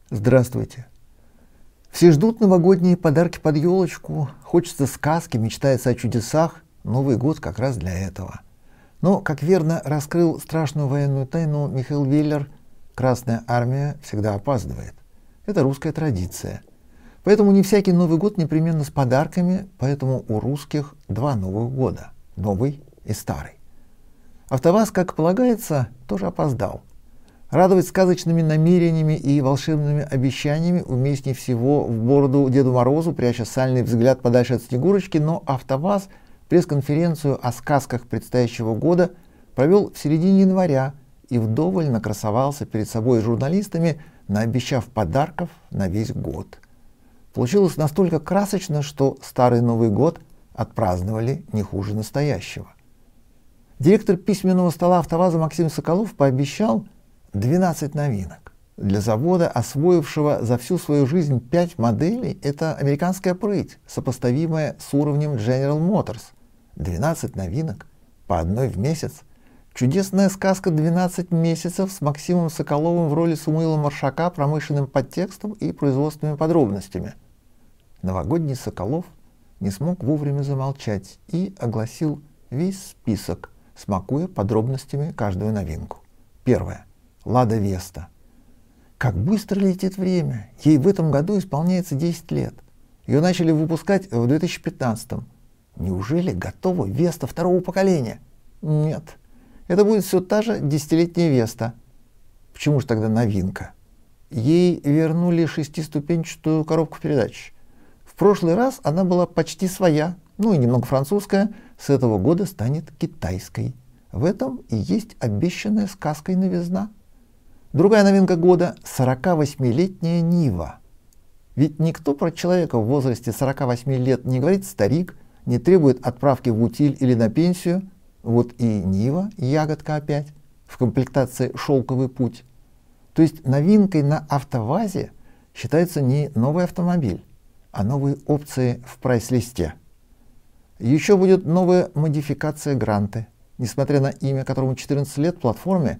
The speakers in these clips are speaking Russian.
Здравствуйте. Все ждут новогодние подарки под елочку, хочется сказки, мечтается о чудесах. Новый год как раз для этого. Но, как верно раскрыл страшную военную тайну Михаил Веллер, Красная Армия всегда опаздывает. Это русская традиция. Поэтому не всякий Новый год непременно с подарками, поэтому у русских два Новых года – новый и старый. АвтоВАЗ, как полагается, тоже опоздал. Радовать сказочными намерениями и волшебными обещаниями уместнее всего в бороду Деду Морозу, пряча сальный взгляд подальше от Снегурочки, но АвтоВАЗ пресс-конференцию о сказках предстоящего года провел в середине января и вдоволь накрасовался перед собой и журналистами, наобещав подарков на весь год. Получилось настолько красочно, что старый Новый год отпраздновали не хуже настоящего. Директор письменного стола АвтоВАЗа Максим Соколов пообещал 12 новинок. Для завода, освоившего за всю свою жизнь 5 моделей, это американская прыть, сопоставимая с уровнем General Motors. 12 новинок, по одной в месяц. Чудесная сказка «12 месяцев» с Максимом Соколовым в роли Самуила Маршака, промышленным подтекстом и производственными подробностями. Новогодний Соколов не смог вовремя замолчать и огласил весь список, смакуя подробностями каждую новинку. Первое. Лада Веста. Как быстро летит время. Ей в этом году исполняется 10 лет. Ее начали выпускать в 2015-м. Неужели готова Веста второго поколения? Нет. Это будет все та же 10-летняя Веста. Почему же тогда новинка? Ей вернули 6-ступенчатую коробку передач. В прошлый раз она была почти своя, и немного французская. С этого года станет китайской. В этом и есть обещанная сказкой новизна. Другая новинка года – 48-летняя Нива. Ведь никто про человека в возрасте 48 лет не говорит «старик», не требует отправки в утиль или на пенсию. Вот и Нива, ягодка опять, в комплектации «Шелковый путь». То есть новинкой на АвтоВАЗе считается не новый автомобиль, а новые опции в прайс-листе. Еще будет новая модификация Гранты. Несмотря на имя, которому 14 лет, платформе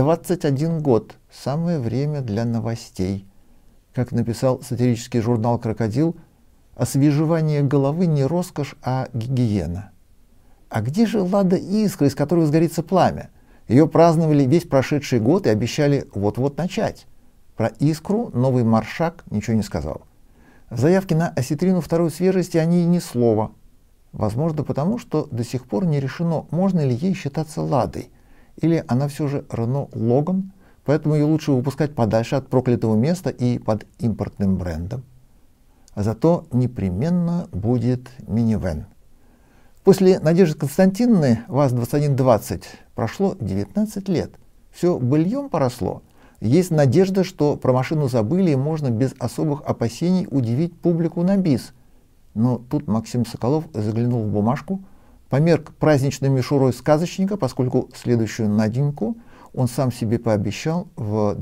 21 год. Самое время для новостей. Как написал сатирический журнал «Крокодил», освежевание головы не роскошь, а гигиена. А где же Лада Искра, из которой возгорится пламя? Ее праздновали весь прошедший год и обещали вот-вот начать. Про Искру новый Маршак ничего не сказал. В заявке на осетрину второй свежести о ней ни слова. Возможно, потому что до сих пор не решено, можно ли ей считаться Ладой, или она все же Renault Logan, поэтому ее лучше выпускать подальше от проклятого места и под импортным брендом. А зато непременно будет минивэн. После Надежды Константиновны ВАЗ-2120 прошло 19 лет. Все быльем поросло. Есть надежда, что про машину забыли и можно без особых опасений удивить публику на бис. Но тут Максим Соколов заглянул в бумажку, померк праздничной мишурой сказочника, поскольку следующую новинку он сам себе пообещал в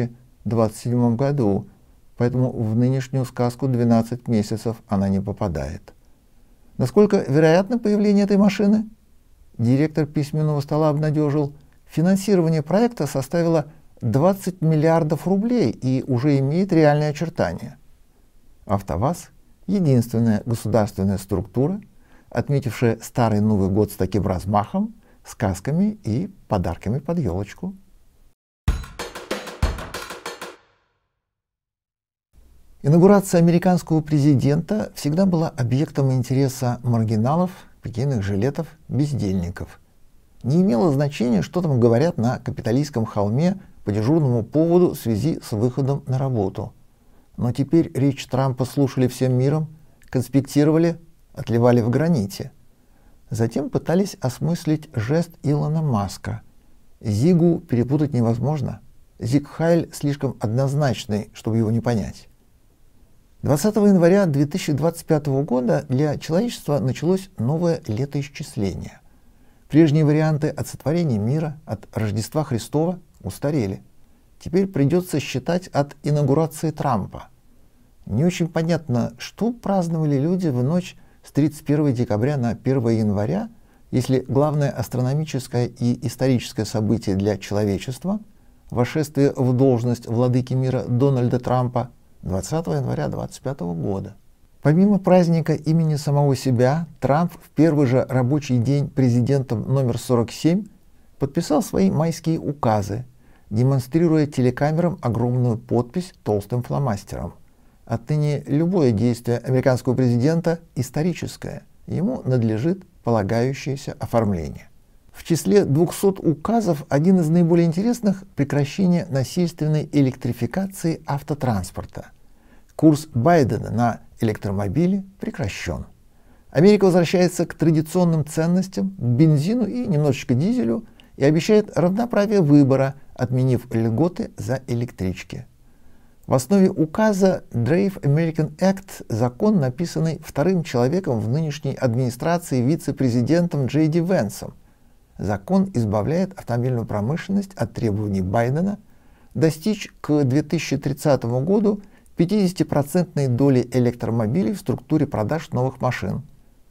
2027 году, поэтому в нынешнюю сказку 12 месяцев она не попадает. Насколько вероятно появление этой машины? Директор письменного стола обнадежил, финансирование проекта составило 20 миллиардов рублей и уже имеет реальные очертания. АвтоВАЗ – единственная государственная структура, отметившая старый Новый год с таким размахом, сказками и подарками под елочку. Инаугурация американского президента всегда была объектом интереса маргиналов, пикейных жилетов, бездельников. Не имело значения, что там говорят на капитолийском холме по дежурному поводу в связи с выходом на работу. Но теперь речь Трампа слушали всем миром, конспектировали, отливали в граните. Затем пытались осмыслить жест Илона Маска. Зигу перепутать невозможно. Зиг Хайль слишком однозначный, чтобы его не понять. 20 января 2025 года для человечества началось новое летоисчисление. Прежние варианты от сотворения мира, от Рождества Христова устарели. Теперь придется считать от инаугурации Трампа. Не очень понятно, что праздновали люди в ночь с 31 декабря на 1 января, если главное астрономическое и историческое событие для человечества восшествия в должность владыки мира Дональда Трампа 20 января 2025 года. Помимо праздника имени самого себя, Трамп в первый же рабочий день президентом номер 47 подписал свои майские указы, демонстрируя телекамерам огромную подпись толстым фломастером. Отныне любое действие американского президента историческое, ему надлежит полагающееся оформление. В числе 200 указов один из наиболее интересных – прекращение насильственной электрификации автотранспорта. Курс Байдена на электромобили прекращен. Америка возвращается к традиционным ценностям, к бензину и немножечко дизелю и обещает равноправие выбора, отменив льготы за электрички. В основе указа Drive American Act закон, написанный вторым человеком в нынешней администрации вице-президентом Джей Ди Венсом. Закон избавляет автомобильную промышленность от требований Байдена достичь к 2030 году 50% доли электромобилей в структуре продаж новых машин.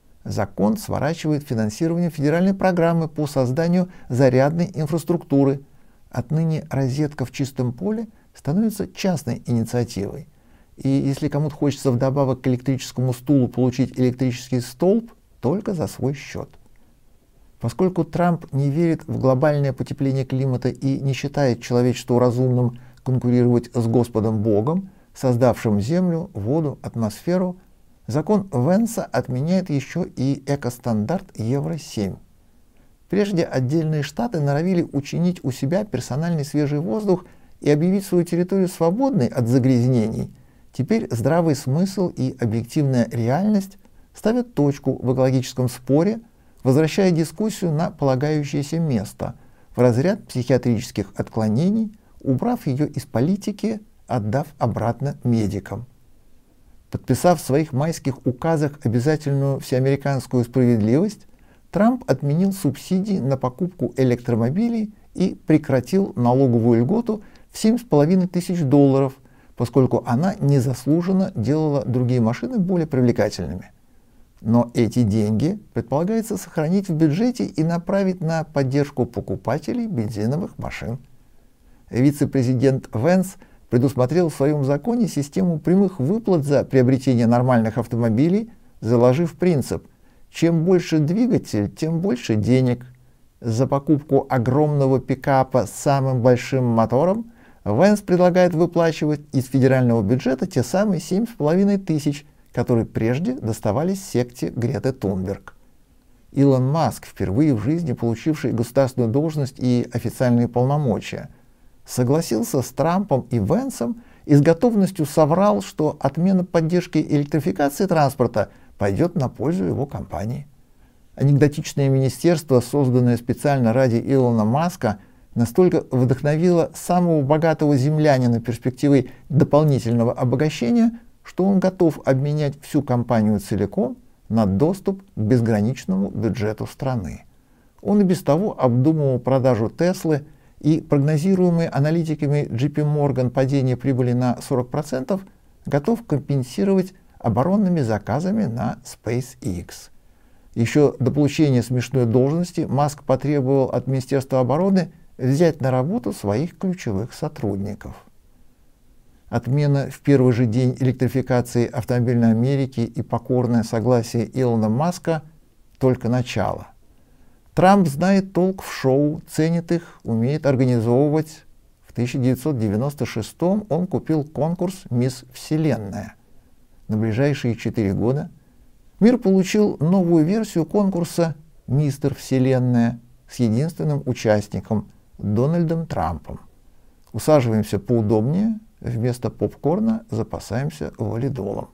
Закон сворачивает финансирование федеральной программы по созданию зарядной инфраструктуры. Отныне розетка в чистом поле становится частной инициативой. И если кому-то хочется вдобавок к электрическому стулу получить электрический столб, только за свой счет. Поскольку Трамп не верит в глобальное потепление климата и не считает человечество разумным конкурировать с Господом Богом, создавшим Землю, воду, атмосферу, закон Венса отменяет еще и экостандарт Евро-7. Прежде отдельные штаты норовили учинить у себя персональный свежий воздух и объявить свою территорию свободной от загрязнений. Теперь здравый смысл и объективная реальность ставят точку в экологическом споре, возвращая дискуссию на полагающееся место в разряд психиатрических отклонений, убрав ее из политики, отдав обратно медикам. Подписав в своих майских указах обязательную всеамериканскую справедливость, Трамп отменил субсидии на покупку электромобилей и прекратил налоговую льготу в $7,5 тысяч, поскольку она незаслуженно делала другие машины более привлекательными. Но эти деньги предполагается сохранить в бюджете и направить на поддержку покупателей бензиновых машин. Вице-президент Венс предусмотрел в своем законе систему прямых выплат за приобретение нормальных автомобилей, заложив принцип: чем больше двигатель, тем больше денег. За покупку огромного пикапа с самым большим мотором Венс предлагает выплачивать из федерального бюджета те самые $7,5 тысяч, которые прежде доставались секте Греты Тунберг. Илон Маск, впервые в жизни получивший государственную должность и официальные полномочия, согласился с Трампом и Венсом и с готовностью соврал, что отмена поддержки электрификации транспорта пойдет на пользу его компании. Анекдотичное министерство, созданное специально ради Илона Маска, настолько вдохновило самого богатого землянина перспективой дополнительного обогащения, что он готов обменять всю компанию целиком на доступ к безграничному бюджету страны. Он и без того обдумывал продажу Теслы, и прогнозируемое аналитиками JP Morgan падение прибыли на 40% готов компенсировать оборонными заказами на SpaceX. Еще до получения смешной должности Маск потребовал от Министерства обороны взять на работу своих ключевых сотрудников. Отмена в первый же день электрификации автомобильной Америки и покорное согласие Илона Маска – только начало. Трамп знает толк в шоу, ценит их, умеет организовывать. В 1996 он купил конкурс «Мисс Вселенная». На ближайшие 4 года мир получил новую версию конкурса «Мистер Вселенная» с единственным участником – Дональдом Трампом. Усаживаемся поудобнее, вместо попкорна запасаемся валидолом.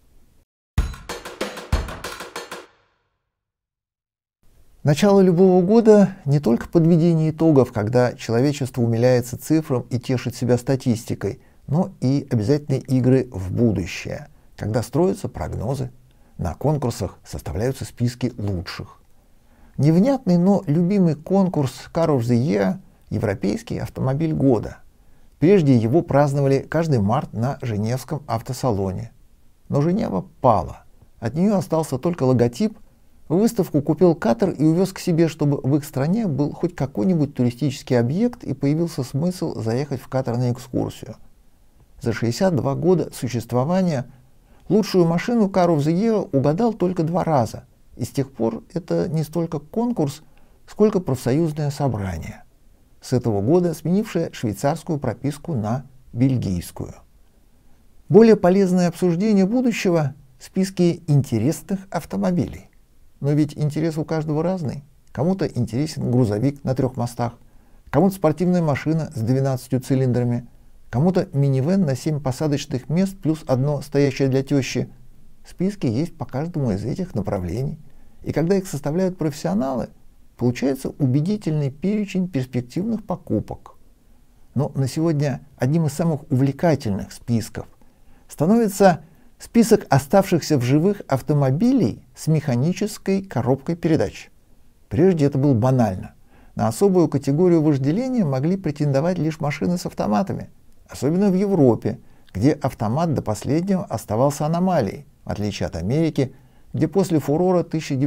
Начало любого года не только подведение итогов, когда человечество умиляется цифрам и тешит себя статистикой, но и обязательные игры в будущее, когда строятся прогнозы, на конкурсах составляются списки лучших. Невнятный, но любимый конкурс Car of the Year – Европейский автомобиль года. Прежде его праздновали каждый март на Женевском автосалоне. Но Женева пала. От нее остался только логотип, В выставку купил катер и увез к себе, чтобы в их стране был хоть какой-нибудь туристический объект и появился смысл заехать в катер на экскурсию. За 62 года существования лучшую машину Car of the Year угадал только 2 раза. И с тех пор это не столько конкурс, сколько профсоюзное собрание, с этого года сменившее швейцарскую прописку на бельгийскую. Более полезное обсуждение будущего – списки интересных автомобилей. Но ведь интерес у каждого разный. Кому-то интересен грузовик на 3 мостах, кому-то спортивная машина с 12 цилиндрами, кому-то минивэн на 7 посадочных мест плюс одно стоящее для тещи. Списки есть по каждому из этих направлений. И когда их составляют профессионалы, получается убедительный перечень перспективных покупок. Но на сегодня одним из самых увлекательных списков становится список оставшихся в живых автомобилей с механической коробкой передач. Прежде это было банально. На особую категорию вожделения могли претендовать лишь машины с автоматами, особенно в Европе, где автомат до последнего оставался аномалией, в отличие от Америки, где после фурора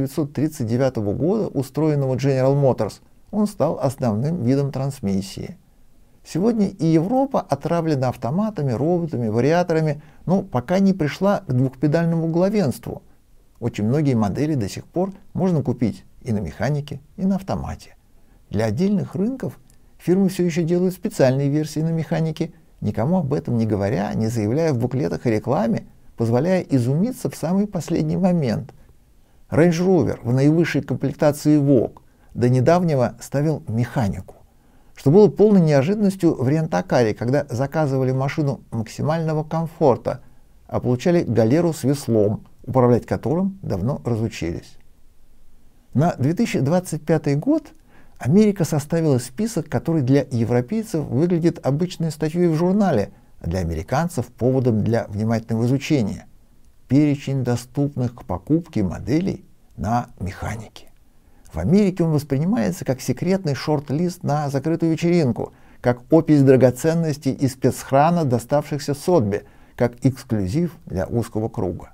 1939 года, устроенного General Motors, он стал основным видом трансмиссии. Сегодня и Европа отравлена автоматами, роботами, вариаторами, но пока не пришла к двухпедальному главенству. Очень многие модели до сих пор можно купить и на механике, и на автомате. Для отдельных рынков фирмы все еще делают специальные версии на механике, никому об этом не говоря, не заявляя в буклетах и рекламе, позволяя изумиться в самый последний момент. Range Rover в наивысшей комплектации Vogue до недавнего ставил механику, что было полной неожиданностью в рент-а-каре, когда заказывали машину максимального комфорта, а получали галеру с веслом, управлять которым давно разучились. На 2025 год Америка составила список, который для европейцев выглядит обычной статьей в журнале, а для американцев поводом для внимательного изучения. Перечень доступных к покупке моделей на механике. В Америке он воспринимается как секретный шорт-лист на закрытую вечеринку, как опись драгоценностей из спецхрана, доставшихся Сотбе, как эксклюзив для узкого круга.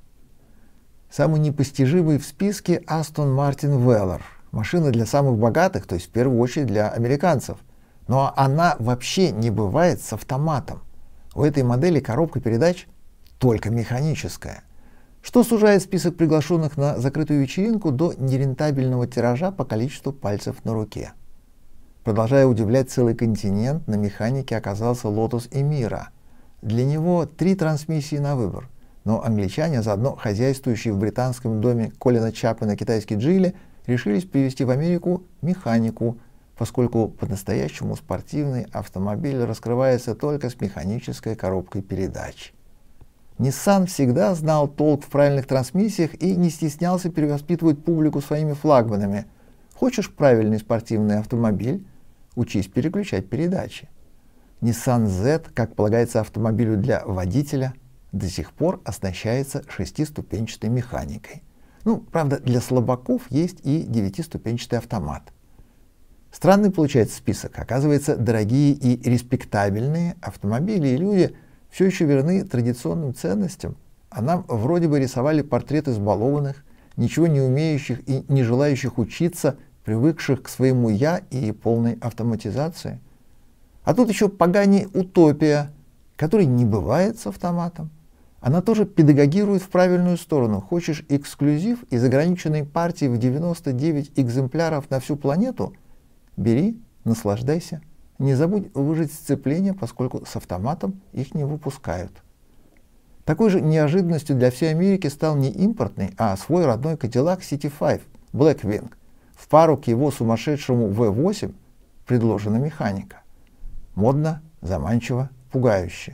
Самый непостижимый в списке Aston Martin Velar. Машина для самых богатых, то есть в первую очередь для американцев. Но она вообще не бывает с автоматом. У этой модели коробка передач только механическая, что сужает список приглашенных на закрытую вечеринку до нерентабельного тиража по количеству пальцев на руке. Продолжая удивлять целый континент, на механике оказался Lotus Emira. Для него 3 трансмиссии на выбор, но англичане, заодно хозяйствующие в британском доме Колина Чапмана китайский Джили, решились привезти в Америку механику, поскольку по-настоящему спортивный автомобиль раскрывается только с механической коробкой передач. Nissan всегда знал толк в правильных трансмиссиях и не стеснялся перевоспитывать публику своими флагманами. Хочешь правильный спортивный автомобиль? Учись переключать передачи. Nissan Z, как полагается автомобилю для водителя, до сих пор оснащается 6-ступенчатой механикой. Правда, для слабаков есть и 9-ступенчатый автомат. Странный получается список. Оказывается, дорогие и респектабельные автомобили и люди все еще верны традиционным ценностям, а нам вроде бы рисовали портрет избалованных, ничего не умеющих и не желающих учиться, привыкших к своему «я» и полной автоматизации. А тут еще Pagani Utopia, который не бывает с автоматом. Она тоже педагогирует в правильную сторону. Хочешь эксклюзив из ограниченной партии в 99 экземпляров на всю планету? Бери, наслаждайся. Не забудь выжать сцепление, поскольку с автоматом их не выпускают. Такой же неожиданностью для всей Америки стал не импортный, а свой родной Cadillac CT5 Blackwing. В пару к его сумасшедшему V8 предложена механика. Модно, заманчиво, пугающе.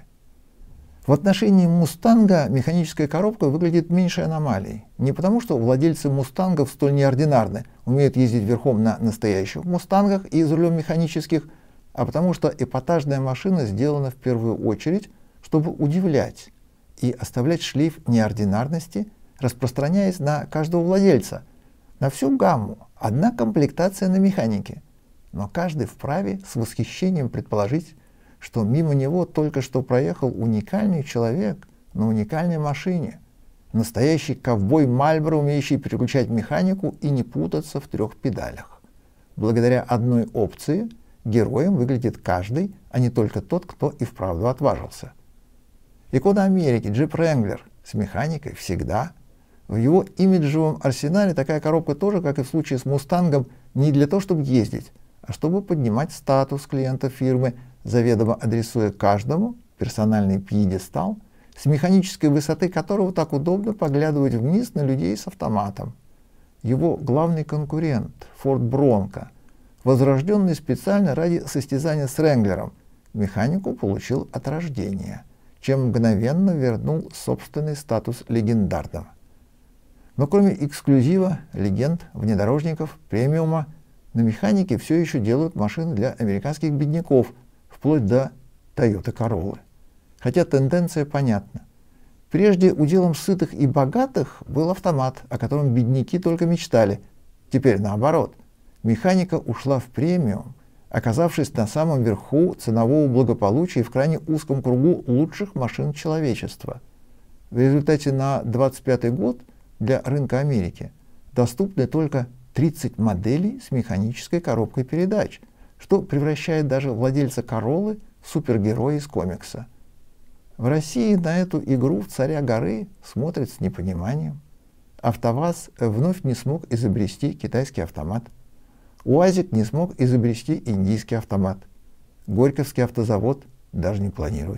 В отношении «Мустанга» механическая коробка выглядит меньшей аномалией. Не потому, что владельцы «Мустангов» столь неординарны, умеют ездить верхом на настоящих «Мустангах» и за рулем механических, а потому что эпатажная машина сделана в первую очередь, чтобы удивлять и оставлять шлейф неординарности, распространяясь на каждого владельца, на всю гамму, одна комплектация на механике. Но каждый вправе с восхищением предположить, что мимо него только что проехал уникальный человек на уникальной машине. Настоящий ковбой Мальборо, умеющий переключать механику и не путаться в 3 педалях. Благодаря одной опции героем выглядит каждый, а не только тот, кто и вправду отважился. Икона Америки Jeep Wrangler с механикой всегда. В его имиджевом арсенале такая коробка тоже, как и в случае с Мустангом, не для того, чтобы ездить, а чтобы поднимать статус клиента фирмы, заведомо адресуя каждому персональный пьедестал, с механической высоты которого так удобно поглядывать вниз на людей с автоматом. Его главный конкурент, Ford Bronco, возрожденный специально ради состязания с Wrangler'ом, механику получил от рождения, чем мгновенно вернул собственный статус легендарного. Но кроме эксклюзива, легенд, внедорожников, премиума, на механике все еще делают машины для американских бедняков, вплоть до Toyota Corolla. Хотя тенденция понятна. Прежде уделом сытых и богатых был автомат, о котором бедняки только мечтали. Теперь наоборот. Механика ушла в премиум, оказавшись на самом верху ценового благополучия в крайне узком кругу лучших машин человечества. В результате на 2025 год для рынка Америки доступны только 30 моделей с механической коробкой передач, что превращает даже владельца Короллы в супергероя из комикса. В России на эту игру в царя горы смотрят с непониманием. АвтоВАЗ вновь не смог изобрести китайский автомат. УАЗик не смог изобрести индийский автомат. Горьковский автозавод даже не планирует.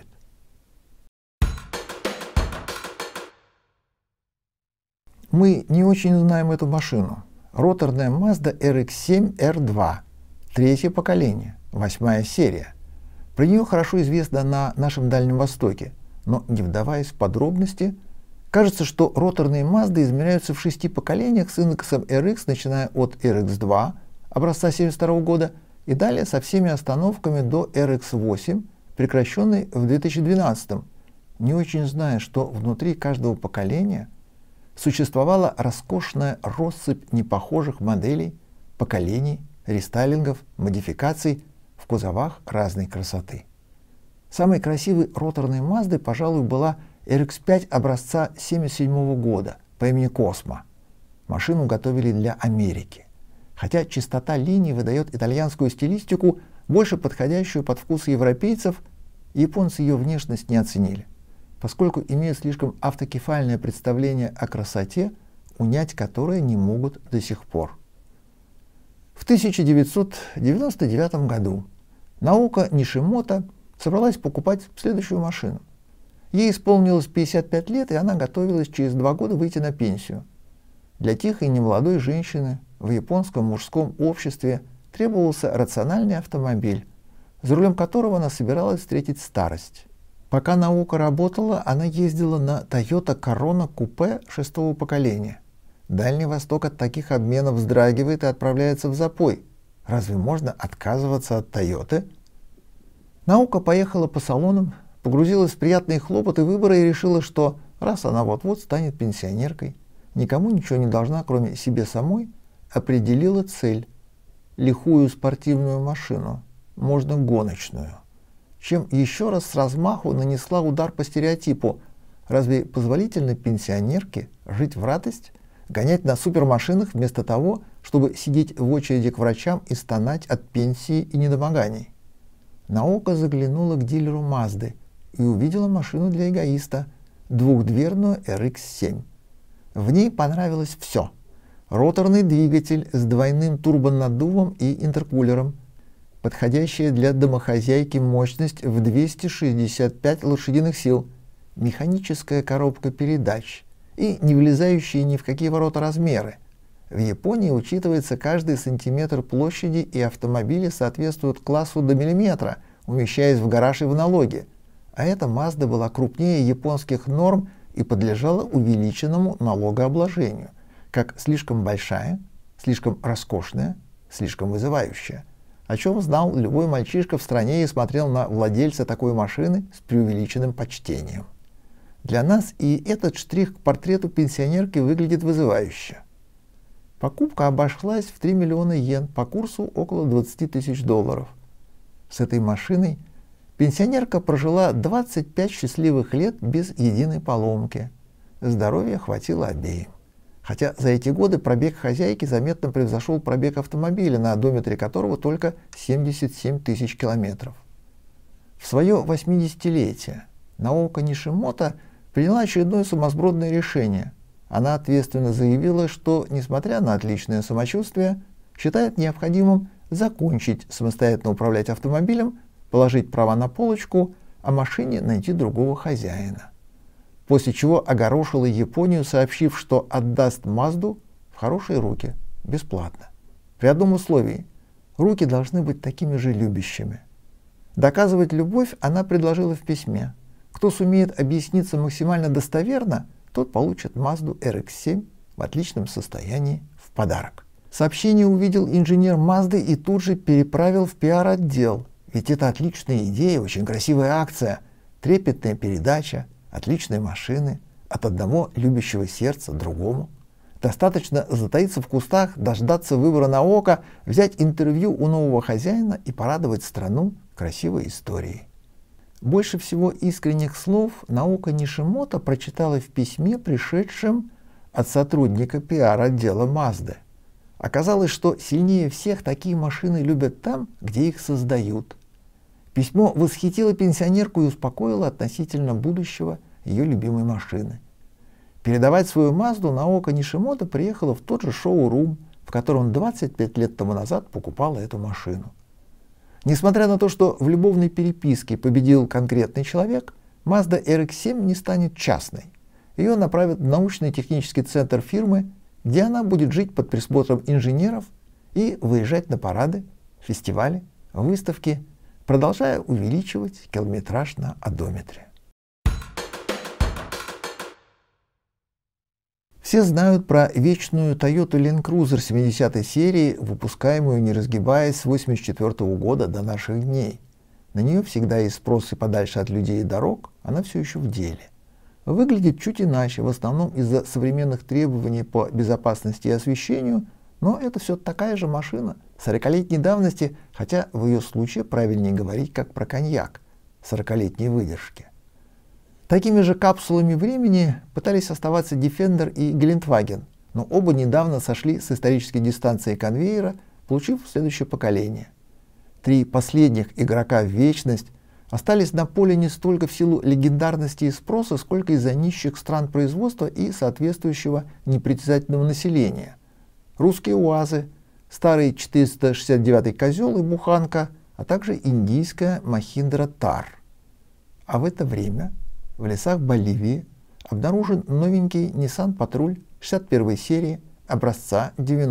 Мы не очень знаем эту машину. Роторная Mazda RX-7 R2, 3-е поколение, 8-я серия. Про нее хорошо известно на нашем Дальнем Востоке, но не вдаваясь в подробности, кажется, что роторные Mazda измеряются в 6 поколениях с индексом RX, начиная от RX-2 образца 1972 года и далее со всеми остановками до RX-8, прекращенной в 2012, не очень зная, что внутри каждого поколения существовала роскошная россыпь непохожих моделей, поколений, рестайлингов, модификаций в кузовах разной красоты. Самой красивой роторной Маздой, пожалуй, была RX-5 образца 1977 года по имени Космо. Машину готовили для Америки, хотя чистота линий выдает итальянскую стилистику, больше подходящую под вкус европейцев, японцы ее внешность не оценили, поскольку имеют слишком автокефальное представление о красоте, унять которое не могут до сих пор. В 1999 году Наока Нишимото собралась покупать следующую машину. Ей исполнилось 55 лет, и она готовилась через 2 года выйти на пенсию. Для тихой немолодой женщины в японском мужском обществе требовался рациональный автомобиль, за рулем которого она собиралась встретить старость. Пока Наока работала, она ездила на Toyota Corona купе 6-го поколения. Дальний Восток от таких обменов вздрагивает и отправляется в запой. Разве можно отказываться от Тойоты? Наока поехала по салонам, погрузилась в приятные хлопоты выбора и решила, что раз она вот-вот станет пенсионеркой, никому ничего не должна, кроме себе самой, определила цель – лихую спортивную машину, можно гоночную. Чем еще раз с размаху нанесла удар по стереотипу. Разве позволительно пенсионерке жить в радость, гонять на супермашинах вместо того, чтобы сидеть в очереди к врачам и стонать от пенсии и недомоганий? Наока заглянула к дилеру Мазды и увидела машину для эгоиста – двухдверную RX-7. В ней понравилось все. Роторный двигатель с двойным турбонаддувом и интеркулером, подходящая для домохозяйки мощность в 265 лошадиных сил, механическая коробка передач и не влезающие ни в какие ворота размеры. В Японии учитывается каждый сантиметр площади, и автомобили соответствуют классу до миллиметра, умещаясь в гараж и в налоги. А эта Mazda была крупнее японских норм и подлежала увеличенному налогообложению, как слишком большая, слишком роскошная, слишком вызывающая. О чем знал любой мальчишка в стране и смотрел на владельца такой машины с преувеличенным почтением. Для нас и этот штрих к портрету пенсионерки выглядит вызывающе. Покупка обошлась в 3 миллиона йен, по курсу около 20 тысяч долларов. С этой машиной пенсионерка прожила 25 счастливых лет без единой поломки. здоровья хватило обеим. Хотя за эти годы пробег хозяйки заметно превзошел пробег автомобиля, на одометре которого только 77 тысяч километров. В свое 80-летие Наока Нишимото приняла очередное сумасбродное решение. Она ответственно заявила, что, несмотря на отличное самочувствие, считает необходимым закончить самостоятельно управлять автомобилем, положить права на полочку, а машине найти другого хозяина. После чего огорошила Японию, сообщив, что отдаст Мазду в хорошие руки, бесплатно. При одном условии – руки должны быть такими же любящими. Доказывать любовь она предложила в письме. Кто сумеет объясниться максимально достоверно, тот получит Mazda RX-7 в отличном состоянии в подарок. Сообщение увидел инженер Mazda и тут же переправил в пиар-отдел. Ведь это отличная идея, очень красивая акция, трепетная передача, отличные машины, от одного любящего сердца другому. Достаточно затаиться в кустах, дождаться выбора Наока, взять интервью у нового хозяина и порадовать страну красивой историей. Больше всего искренних слов Наока Нишимото прочитала в письме, пришедшем от сотрудника пиар-отдела Mazda. Оказалось, что сильнее всех такие машины любят там, где их создают. Письмо восхитило пенсионерку и успокоило относительно будущего ее любимой машины. Передавать свою Мазду Наока Нишимото приехала в тот же шоу-рум, в котором 25 лет тому назад покупала эту машину. Несмотря на то, что в любовной переписке победил конкретный человек, Mazda RX-7 не станет частной. Ее направят в научно-технический центр фирмы, где она будет жить под присмотром инженеров и выезжать на парады, фестивали, выставки, продолжая увеличивать километраж на одометре. Все знают про вечную Toyota Land Cruiser 70-й серии, выпускаемую не разгибаясь с 1984 года до наших дней. На нее всегда есть спрос и подальше от людей и дорог, она все еще в деле. Выглядит чуть иначе, в основном из-за современных требований по безопасности и освещению, но это все такая же машина 40-летней давности, хотя в ее случае правильнее говорить как про коньяк 40-летней выдержки. Такими же капсулами времени пытались оставаться Defender и Geländewagen, но оба недавно сошли с исторической дистанции конвейера, получив следующее поколение. Три последних игрока в вечность остались на поле не столько в силу легендарности и спроса, сколько из-за нищих стран производства и соответствующего непритязательного населения. Русские УАЗы, старый 469-й Козел и Буханка, а также индийская Mahindra Thar. А в это время в лесах Боливии обнаружен новенький Nissan Patrol 61 серии образца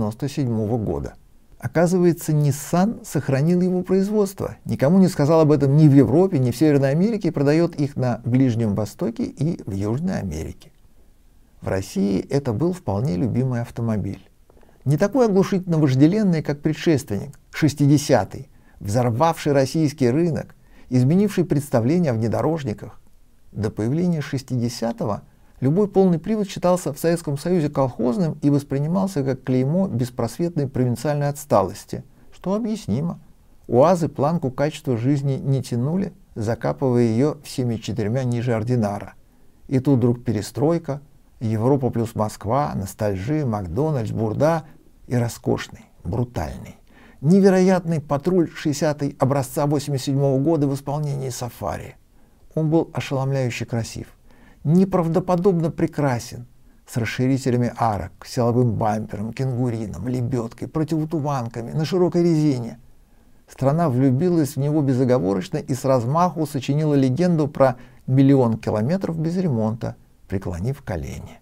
1997 года. Оказывается, Nissan сохранил его производство, никому не сказал об этом ни в Европе, ни в Северной Америке и продает их на Ближнем Востоке и в Южной Америке. В России это был вполне любимый автомобиль. Не такой оглушительно вожделенный, как предшественник, 60-й, взорвавший российский рынок, изменивший представление о внедорожниках. До появления 60-го любой полный привод считался в Советском Союзе колхозным и воспринимался как клеймо беспросветной провинциальной отсталости, что объяснимо. УАЗы планку качества жизни не тянули, закапывая ее всеми четырьмя ниже ординара. И тут вдруг перестройка, Европа плюс Москва, ностальжи, Макдональдс, бурда и роскошный, брутальный, невероятный патруль 60-й образца 87 года в исполнении Сафари. Он был ошеломляюще красив, неправдоподобно прекрасен, с расширителями арок, силовым бампером, кенгурином, лебедкой, противотуманками, на широкой резине. Страна влюбилась в него безоговорочно и с размаху сочинила легенду про 1 000 000 километров без ремонта, преклонив колени.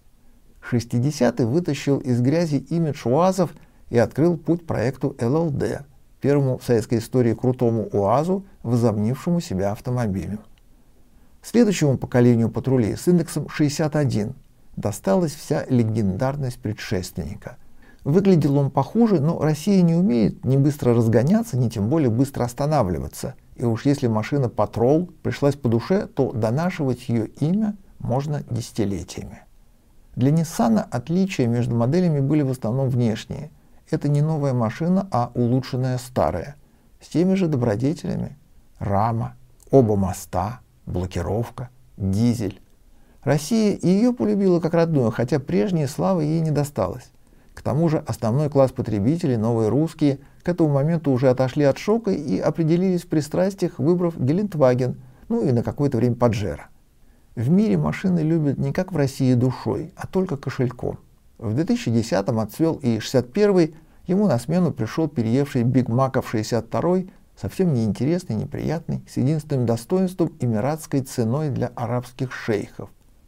60-й вытащил из грязи имидж УАЗов и открыл путь проекту ЛЛД, первому в советской истории крутому УАЗу, возомнившему себя автомобилем. Следующему поколению патрулей с индексом 61 досталась вся легендарность предшественника. Выглядел он похуже, но Россия не умеет ни быстро разгоняться, ни тем более быстро останавливаться. И уж если машина Patrol пришлась по душе, то донашивать ее имя можно десятилетиями. Для Nissan отличия между моделями были в основном внешние. Это не новая машина, а улучшенная старая, с теми же добродетелями. Рама, оба моста, блокировка, дизель. Россия и ее полюбила как родную, хотя прежней славы ей не досталось. К тому же основной класс потребителей, новые русские, к этому моменту уже отошли от шока и определились в пристрастиях, выбрав Гелендваген, ну и на какое-то время Паджеро. В мире машины любят не как в России душой, а только кошельком. В 2010-м отцвел и 61-й, ему на смену пришел переевший Биг Маков 62-й, совсем неинтересный, неприятный, с единственным достоинством эмиратской ценой для арабских шейхов.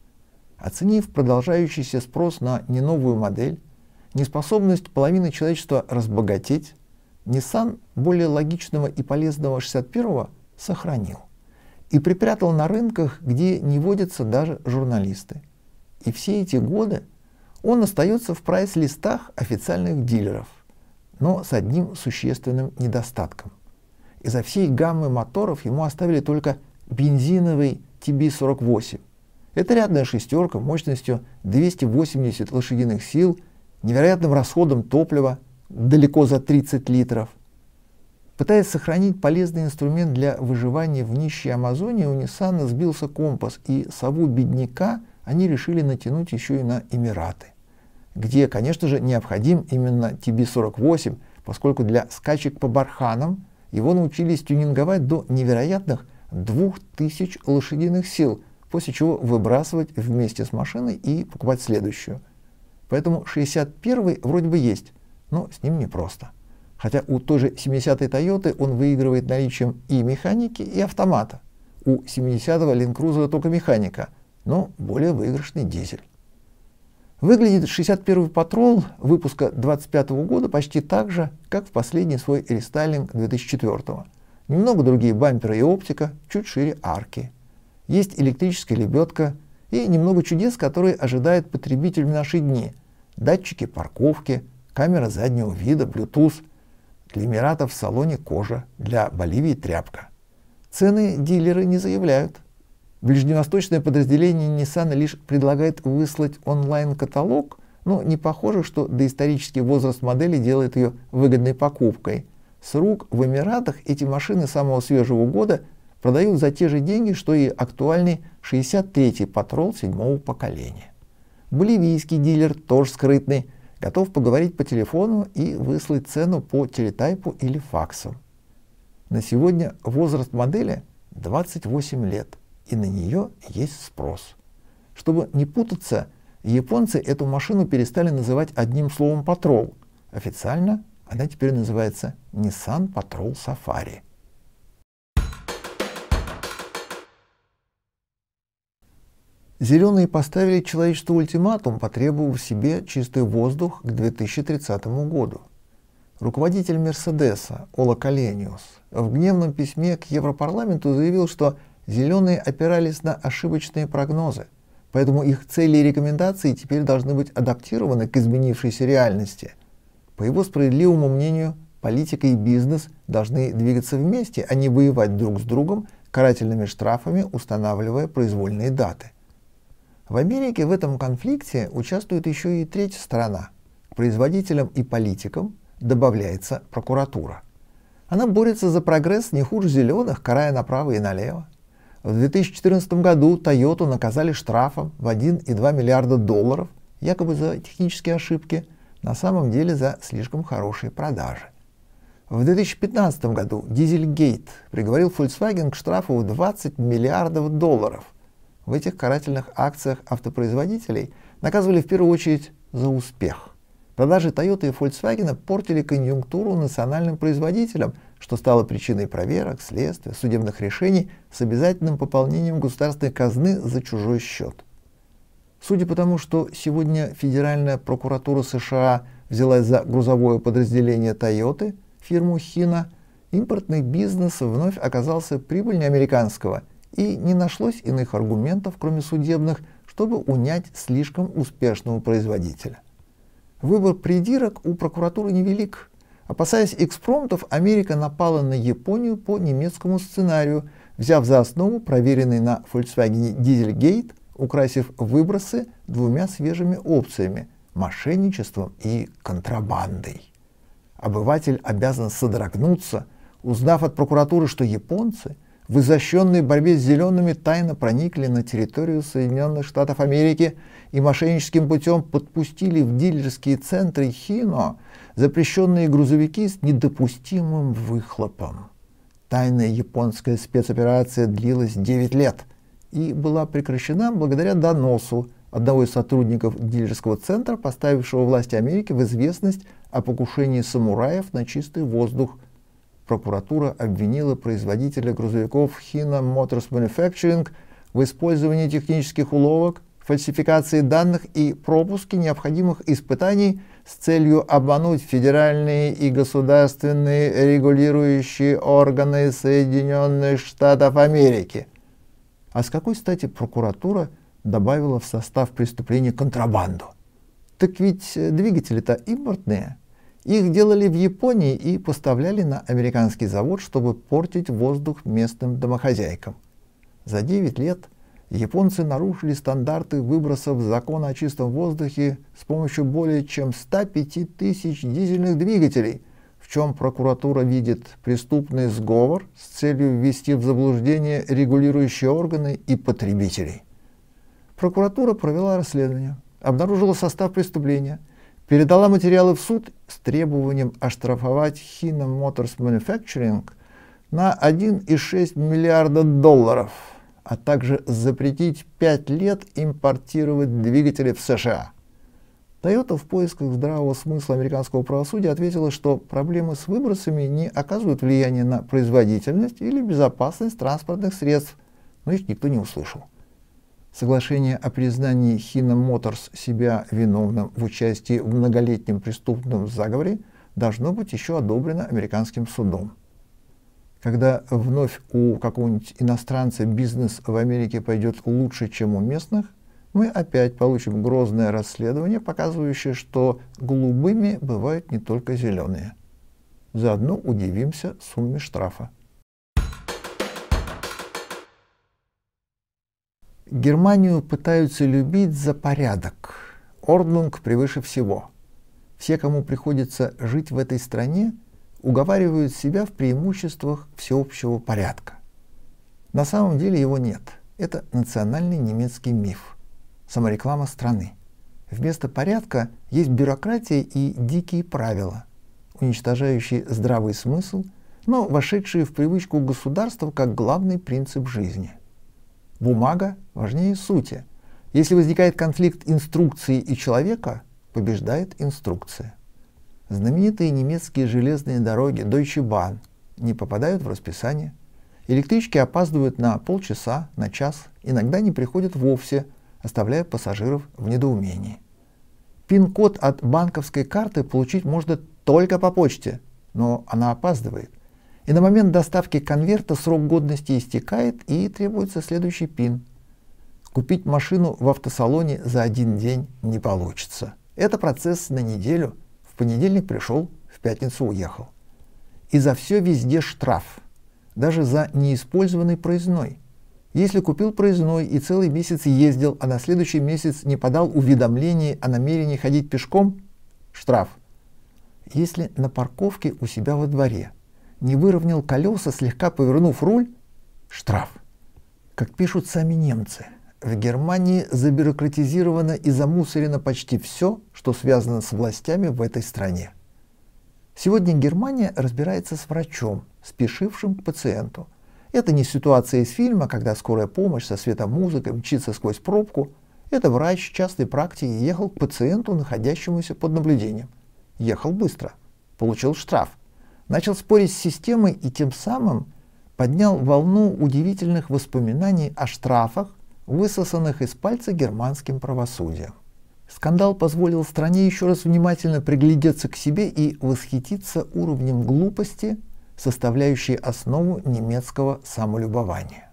Оценив продолжающийся спрос на неновую модель, неспособность половины человечества разбогатеть, Nissan более логичного и полезного 61-го сохранил и припрятал на рынках, где не водятся даже журналисты. И все эти годы он остается в прайс-листах официальных дилеров, но с одним существенным недостатком. Изо всей гаммы моторов ему оставили только бензиновый TB48. Это рядная шестерка мощностью 280 лошадиных сил, невероятным расходом топлива, далеко за 30 литров. Пытаясь сохранить полезный инструмент для выживания в нищей Амазонии, у Nissan сбился компас, и сову бедняка они решили натянуть еще и на Эмираты, где, конечно же, необходим именно TB48, поскольку для скачек по барханам его научились тюнинговать до невероятных 2000 лошадиных сил, после чего выбрасывать вместе с машиной и покупать следующую. Поэтому 61-й вроде бы есть, но с ним непросто. Хотя у той же 70-й Toyota он выигрывает наличием и механики, и автомата. У 70-го Land Cruiser только механика, но более выигрышный дизель. Выглядит 61-й Patrol выпуска 25 года почти так же, как в последний свой рестайлинг 2004-го. Немного другие бамперы и оптика, чуть шире арки. Есть электрическая лебедка и немного чудес, которые ожидает потребитель в наши дни. Датчики парковки, камера заднего вида, Bluetooth. Для Эмиратов в салоне кожа, для Боливии тряпка. Цены дилеры не заявляют. Ближневосточное подразделение Nissan лишь предлагает выслать онлайн-каталог, но не похоже, что доисторический возраст модели делает ее выгодной покупкой. С рук в Эмиратах эти машины самого свежего года продают за те же деньги, что и актуальный 63-й Patrol 7-го поколения. Боливийский дилер, тоже скрытный, готов поговорить по телефону и выслать цену по телетайпу или факсу. На сегодня возраст модели 28 лет, и на нее есть спрос. Чтобы не путаться, японцы эту машину перестали называть одним словом Patrol. Официально она теперь называется Nissan Patrol Safari. Зеленые поставили человечеству ультиматум, потребовав себе чистый воздух к 2030 году. Руководитель Мерседеса Ола Калениус в гневном письме к Европарламенту заявил, что зеленые опирались на ошибочные прогнозы, поэтому их цели и рекомендации теперь должны быть адаптированы к изменившейся реальности. По его справедливому мнению, политика и бизнес должны двигаться вместе, а не воевать друг с другом карательными штрафами, устанавливая произвольные даты. В Америке в этом конфликте участвует еще и третья сторона. К производителям и политикам добавляется прокуратура. Она борется за прогресс не хуже зеленых, карая направо и налево. В 2014 году Toyota наказали штрафом в 1,2 миллиарда долларов, якобы за технические ошибки, на самом деле за слишком хорошие продажи. В 2015 году Dieselgate приговорил Volkswagen к штрафу в 20 миллиардов долларов. В этих карательных акциях автопроизводителей наказывали в первую очередь за успех. Продажи Toyota и Volkswagen портили конъюнктуру национальным производителям, что стало причиной проверок, следствия, судебных решений с обязательным пополнением государственной казны за чужой счет. Судя по тому, что сегодня Федеральная прокуратура США взялась за грузовое подразделение Toyota, фирму Hino, импортный бизнес вновь оказался прибыльнее американского, и не нашлось иных аргументов, кроме судебных, чтобы унять слишком успешного производителя. Выбор придирок у прокуратуры невелик. Опасаясь экспромтов, Америка напала на Японию по немецкому сценарию, взяв за основу проверенный на Volkswagen Dieselgate, украсив выбросы двумя свежими опциями – мошенничеством и контрабандой. Обыватель обязан содрогнуться, узнав от прокуратуры, что японцы в изощренной борьбе с зелеными тайно проникли на территорию Соединенных Штатов Америки и мошенническим путем подпустили в дилерские центры Хино запрещенные грузовики с недопустимым выхлопом. Тайная японская спецоперация длилась 9 лет и была прекращена благодаря доносу одного из сотрудников дилерского центра, поставившего власти Америки в известность о покушении самураев на чистый воздух. Прокуратура обвинила производителя грузовиков Hino Motors Manufacturing в использовании технических уловок, фальсификации данных и пропуске необходимых испытаний с целью обмануть федеральные и государственные регулирующие органы Соединенных Штатов Америки. А с какой стати прокуратура добавила в состав преступления контрабанду? Так ведь двигатели-то импортные. Их делали в Японии и поставляли на американский завод, чтобы портить воздух местным домохозяйкам. За 9 лет японцы нарушили стандарты выбросов закона о чистом воздухе с помощью более чем 105 тысяч дизельных двигателей, в чем прокуратура видит преступный сговор с целью ввести в заблуждение регулирующие органы и потребителей. Прокуратура провела расследование, обнаружила состав преступления, передала материалы в суд с требованием оштрафовать Hino Motors Manufacturing на 1,6 миллиарда долларов, а также запретить 5 лет импортировать двигатели в США. Toyota в поисках здравого смысла американского правосудия ответила, что проблемы с выбросами не оказывают влияния на производительность или безопасность транспортных средств, но их никто не услышал. Соглашение о признании Hino Motors себя виновным в участии в многолетнем преступном заговоре должно быть еще одобрено американским судом. Когда вновь у какого-нибудь иностранца бизнес в Америке пойдет лучше, чем у местных, мы опять получим грозное расследование, показывающее, что голубыми бывают не только зеленые. Заодно удивимся сумме штрафа. Германию пытаются любить за порядок. Орднунг превыше всего. Все, кому приходится жить в этой стране, уговаривают себя в преимуществах всеобщего порядка. На самом деле его нет. Это национальный немецкий миф. Самореклама страны. Вместо порядка есть бюрократия и дикие правила, уничтожающие здравый смысл, но вошедшие в привычку государства как главный принцип жизни. Бумага важнее сути. Если возникает конфликт инструкции и человека, побеждает инструкция. Знаменитые немецкие железные дороги Deutsche Bahn не попадают в расписание. Электрички опаздывают на полчаса, на час, иногда не приходят вовсе, оставляя пассажиров в недоумении. Пин-код от банковской карты получить можно только по почте, но она опаздывает. И на момент доставки конверта срок годности истекает и требуется следующий пин. Купить машину в автосалоне за один день не получится. Это процесс на неделю. В понедельник пришел, в пятницу уехал. И за все везде штраф. Даже за неиспользованный проездной. Если купил проездной и целый месяц ездил, а на следующий месяц не подал уведомление о намерении ходить пешком, штраф. Если на парковке у себя во дворе не выровнял колеса, слегка повернув руль, штраф. Как пишут сами немцы, в Германии забюрократизировано и замусорено почти все, что связано с властями в этой стране. Сегодня Германия разбирается с врачом, спешившим к пациенту. Это не ситуация из фильма, когда скорая помощь со светомузыкой мчится сквозь пробку. Это врач частной практики ехал к пациенту, находящемуся под наблюдением. Ехал быстро, получил штраф. Начал спорить с системой и тем самым поднял волну удивительных воспоминаний о штрафах, высосанных из пальца германским правосудием. Скандал позволил стране еще раз внимательно приглядеться к себе и восхититься уровнем глупости, составляющей основу немецкого самолюбования.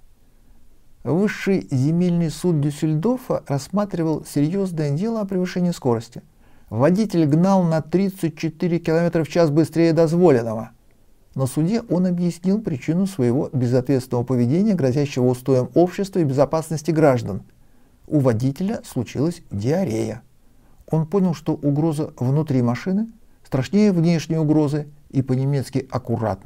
Высший земельный суд Дюссельдорфа рассматривал серьезное дело о превышении скорости. Водитель гнал на 34 км в час быстрее дозволенного. На суде он объяснил причину своего безответственного поведения, грозящего устоям общества и безопасности граждан. У водителя случилась диарея. Он понял, что угроза внутри машины страшнее внешней угрозы и по-немецки аккуратно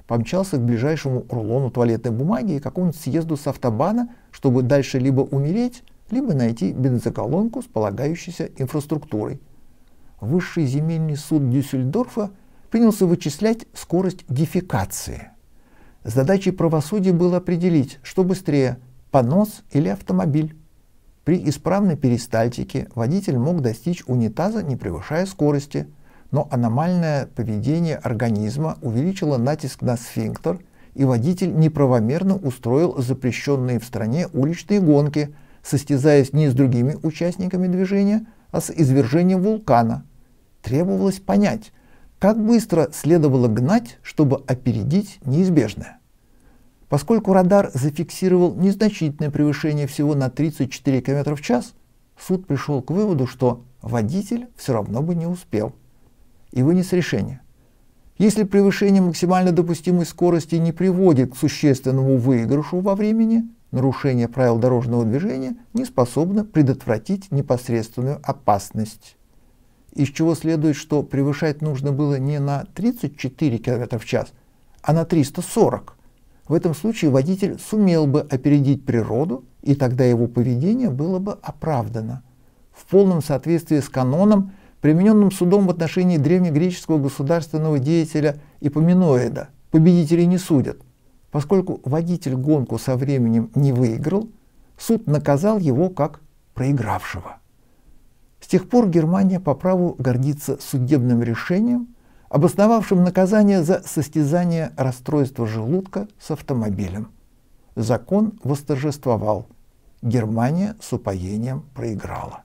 помчался к ближайшему рулону туалетной бумаги и какому-нибудь съезду с автобана, чтобы дальше либо умереть, либо найти бензоколонку с полагающейся инфраструктурой. Высший земельный суд Дюссельдорфа принялся вычислять скорость дефекации. Задачей правосудия было определить, что быстрее – понос или автомобиль. При исправной перистальтике водитель мог достичь унитаза, не превышая скорости, но аномальное поведение организма увеличило натиск на сфинктер, и водитель неправомерно устроил запрещенные в стране уличные гонки, состязаясь не с другими участниками движения, а с извержением вулкана. Требовалось понять, как быстро следовало гнать, чтобы опередить неизбежное. Поскольку радар зафиксировал незначительное превышение всего на 34 км в час, суд пришел к выводу, что водитель все равно бы не успел, и вынес решение. Если превышение максимально допустимой скорости не приводит к существенному выигрышу во времени, нарушение правил дорожного движения не способно предотвратить непосредственную опасность. Из чего следует, что превышать нужно было не на 34 км в час, а на 340. В этом случае водитель сумел бы опередить природу, и тогда его поведение было бы оправдано. В полном соответствии с каноном, примененным судом в отношении древнегреческого государственного деятеля Эпоминоида, победителей не судят. Поскольку водитель гонку со временем не выиграл, суд наказал его как проигравшего. С тех пор Германия по праву гордится судебным решением, обосновавшим наказание за состязание расстройства желудка с автомобилем. Закон восторжествовал. Германия с упоением проиграла.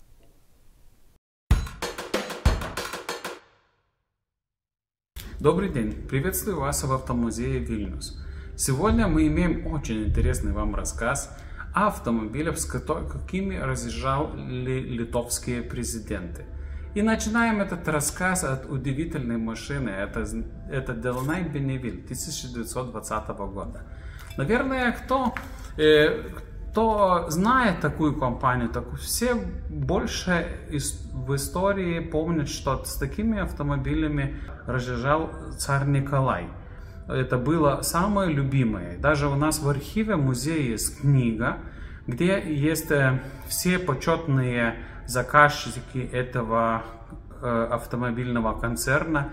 Добрый день! Приветствую вас в автомузее Вильнюс. Сегодня мы имеем очень интересный вам рассказ о автомобилях, с какими разъезжали литовские президенты. И начинаем этот рассказ от удивительной машины. Это Delaunay Beneville 1920 года. Наверное, кто знает такую компанию, все больше в истории помнят, что с такими автомобилями разъезжал царь Николай. Это было самое любимое. Даже у нас в архиве музея есть книга, где есть все почетные заказчики этого автомобильного концерна,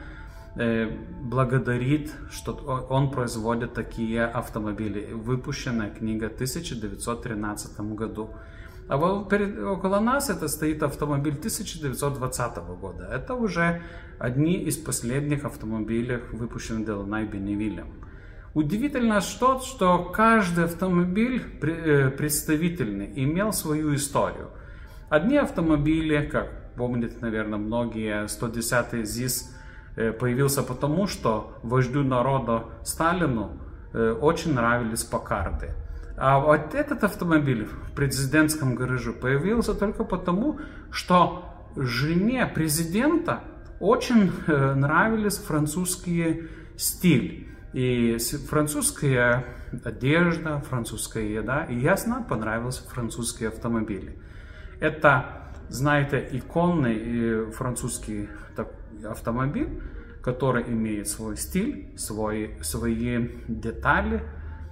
благодарит, что он производит такие автомобили. Выпущенная книга в 1913 году. А около нас это стоит автомобиль 1920 года. Это уже одни из последних автомобилей, выпущенных Delaunay Beneville. Удивительно, что каждый автомобиль представительный имел свою историю. Одни автомобили, как помните, наверное, многие, 110-й ЗИС появился потому, что вождю народа Сталину очень нравились Паккарды. А вот этот автомобиль в президентском гараже появился только потому, что жене президента очень нравились французский стиль. И французская одежда, французская еда, и ясно понравился французские автомобили. Это, знаете, иконный французский автомобиль, который имеет свой стиль, свои детали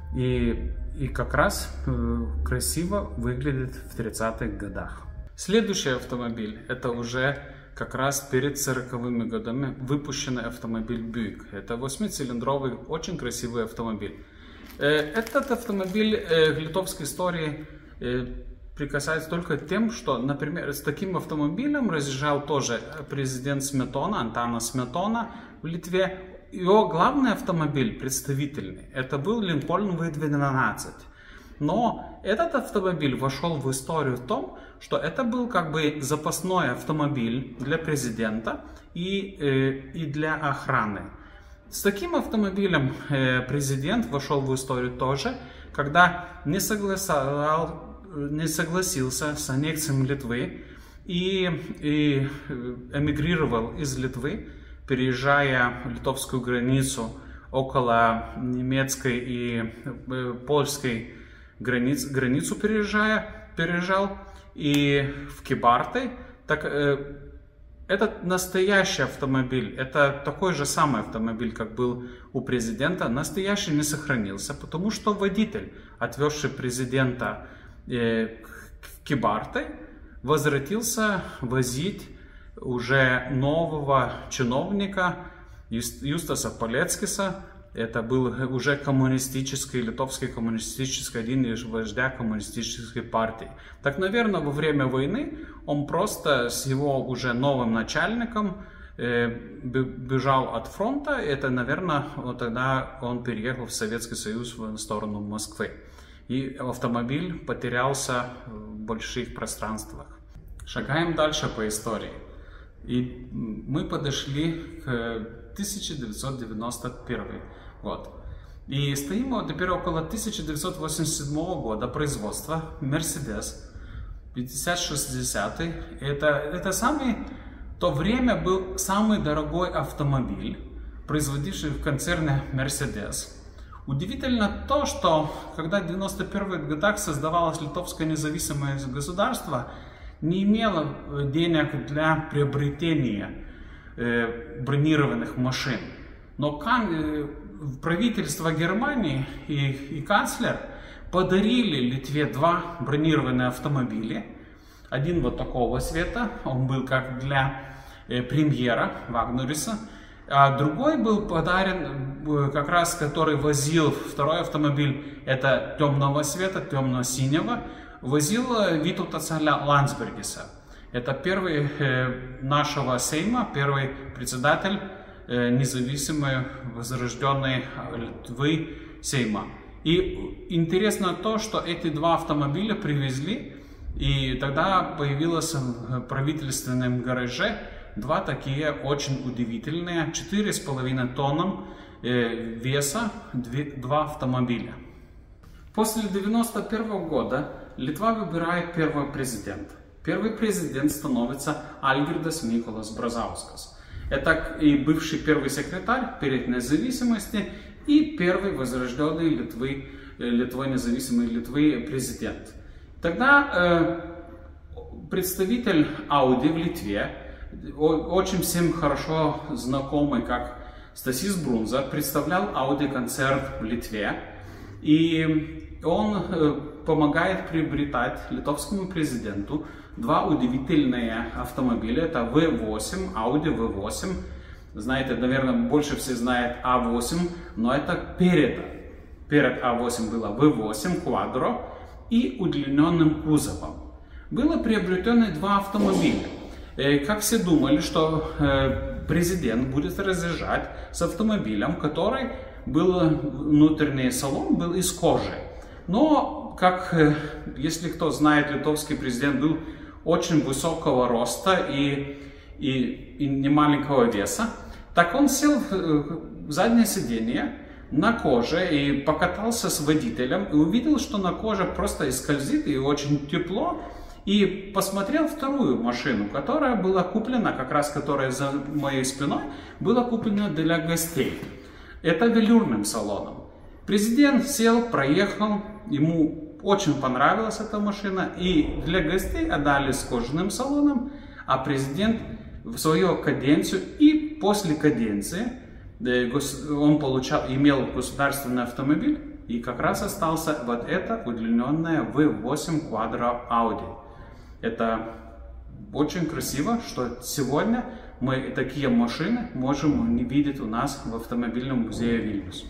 и как раз красиво выглядит в 30-х годах. Следующий автомобиль, это уже как раз перед 40-ми годами выпущенный автомобиль Buick. Это 8-цилиндровый, очень красивый автомобиль. Этот автомобиль в литовской истории прикасается только тем, что, например, с таким автомобилем разъезжал тоже президент Сметона, Антана Сметона в Литве. Его главный автомобиль, представительный, это был Lincoln V12. Но этот автомобиль вошел в историю в том, что это был как бы запасной автомобиль для президента и для охраны. С таким автомобилем президент вошел в историю тоже, когда не согласился с аннексией Литвы и эмигрировал из Литвы, переезжая литовскую границу около немецкой и польской границу переезжал, и в Кибарты Это настоящий автомобиль, это такой же самый автомобиль, как был у президента, настоящий не сохранился, потому что водитель, отвезший президента в Кибарты, возвратился возить уже нового чиновника Юстаса Палецкиса. Это был уже литовский коммунистический, один из вождя коммунистической партии. Так, наверное, во время войны он просто с его уже новым начальником бежал от фронта. Это, наверное, вот тогда он переехал в Советский Союз в сторону Москвы. И автомобиль потерялся в больших пространствах. Шагаем дальше по истории. И мы подошли к 1991 год. И стоим вот теперь около 1987 года производства Mercedes 5060. Это то время был самый дорогой автомобиль, производивший в концерне Mercedes. Удивительно то, что когда в 91 годах создавалось литовское независимое государство, не имело денег для приобретения бронированных машин. Но правительство Германии и канцлер подарили Литве 2 бронированные автомобиля. Один вот такого цвета, он был как для премьера Вагнериса, а другой был подарен, как раз который возил второй автомобиль, это темного цвета, темно-синего, возил Витауtas Ландсбергиса. Это первый нашего Сейма, первый председатель независимой возрожденной Литвы Сейма. И интересно то, что эти 2 автомобиля привезли, и тогда появилось в правительственном гараже 2 такие очень удивительные, 4,5 тонн веса, 2 автомобиля. После 1991 года Литва выбирает первого президента. Первый президент становится Альгирdas Mykolas Brazauskas. Это и бывший первый секретарь перед независимостью, и первый возрожденный Литвой независимой Литвы президент. Тогда представитель Audi в Литве, очень всем хорошо знакомый как Стасис Брунза, представлял Audi концерн в Литве. И он помогает приобретать литовскому президенту 2 удивительные автомобиля. Это V8, Audi V8. Знаете, наверное, больше все знают A8, но это перед A8 было V8 Quattro и удлиненным кузовом. Было приобретено 2 автомобиля. Как все думали, что президент будет разъезжать с автомобилем, который внутренний салон был из кожи. Но, если кто знает, литовский президент был очень высокого роста и немаленького веса, так он сел в заднее сиденье на коже и покатался с водителем и увидел, что на коже просто скользит и очень тепло, и посмотрел вторую машину, которая была куплена, как раз которая за моей спиной, была куплена для гостей. Это велюрным салоном. Президент сел, проехал, ему очень понравилась эта машина, и для гостей отдали с кожаным салоном, а президент в свою каденцию и после каденции он имел государственный автомобиль, и как раз остался вот это удлиненное V8 Quattro Audi. Это очень красиво, что сегодня мы такие машины можем видеть у нас в автомобильном музее Вильнюс.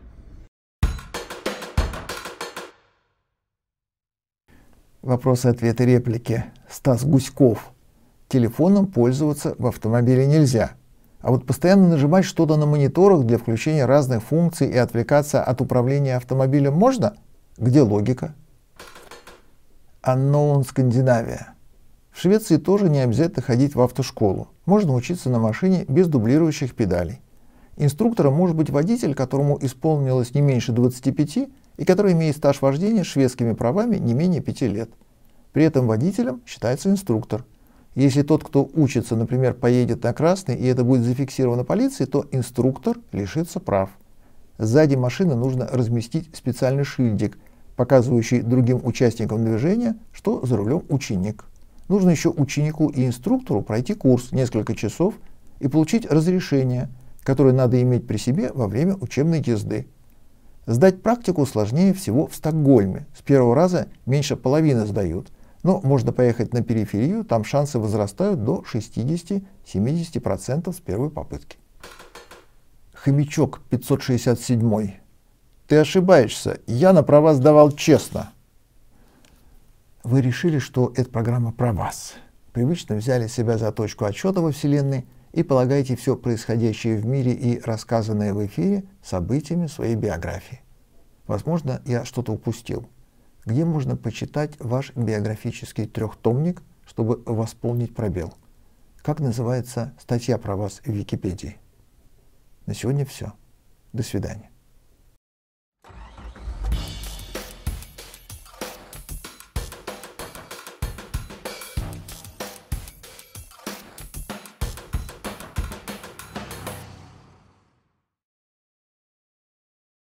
Вопросы, ответы, реплики. Стас Гуськов. Телефоном пользоваться в автомобиле нельзя. А вот постоянно нажимать что-то на мониторах для включения разных функций и отвлекаться от управления автомобилем можно? Где логика? Unknown Скандинавия. В Швеции тоже не обязательно ходить в автошколу. Можно учиться на машине без дублирующих педалей. Инструктором может быть водитель, которому исполнилось не меньше 25 и который имеет стаж вождения с шведскими правами не менее 5 лет. При этом водителем считается инструктор. Если тот, кто учится, например, поедет на красный, и это будет зафиксировано полицией, то инструктор лишится прав. Сзади машины нужно разместить специальный шильдик, показывающий другим участникам движения, что за рулем ученик. Нужно еще ученику и инструктору пройти курс несколько часов и получить разрешение, которое надо иметь при себе во время учебной езды. Сдать практику сложнее всего в Стокгольме. С первого раза меньше половины сдают. Но можно поехать на периферию, там шансы возрастают до 60-70% с первой попытки. Хомячок 567. Ты ошибаешься, я на права сдавал честно. Вы решили, что эта программа про вас. Привычно взяли себя за точку отсчета во Вселенной и полагаете все происходящее в мире и рассказанное в эфире событиями своей биографии. Возможно, я что-то упустил. Где можно почитать ваш биографический трехтомник, чтобы восполнить пробел? Как называется статья про вас в Википедии? На сегодня все. До свидания.